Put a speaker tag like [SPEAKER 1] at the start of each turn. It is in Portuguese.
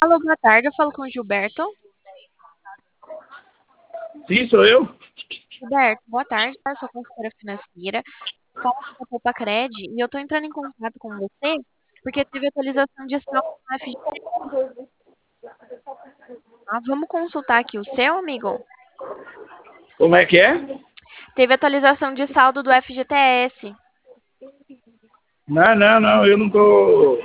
[SPEAKER 1] Alô, boa tarde. Eu falo com o Gilberto.
[SPEAKER 2] Sim, sou eu.
[SPEAKER 1] Gilberto, boa tarde. Eu sou consultora financeira. Falo com a Poupa Cred e eu tô entrando em contato com você porque teve atualização de saldo no FGTS. Vamos consultar aqui o seu, amigo?
[SPEAKER 2] Como é que é?
[SPEAKER 1] Teve atualização de saldo do FGTS.
[SPEAKER 2] Não, eu não tô